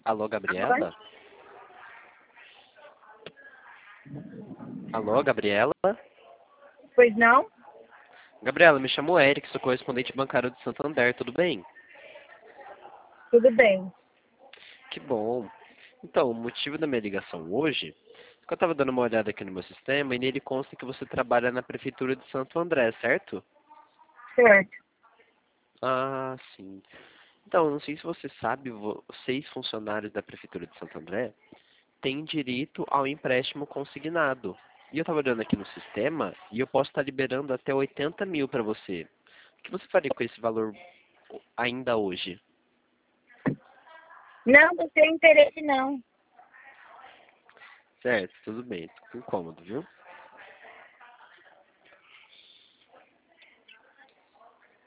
Alô, Oi? Gabriela? Alô, Gabriela? Pois não? Gabriela, me chamo Eric, sou correspondente bancário de Santander, tudo bem? Tudo bem. Que bom. Então, o motivo da minha ligação hoje é que eu estava dando uma olhada aqui no meu sistema e nele consta que você trabalha na Prefeitura de Santo André, certo? Certo. Ah, sim. Então, não sei se você sabe, vocês funcionários da Prefeitura de Santo André têm direito ao empréstimo consignado. E eu estava olhando aqui no sistema e eu posso estar liberando até 80 mil para você. O que você faria com esse valor ainda hoje? Não, não tenho interesse não. Certo, tudo bem. Tô incômodo, viu?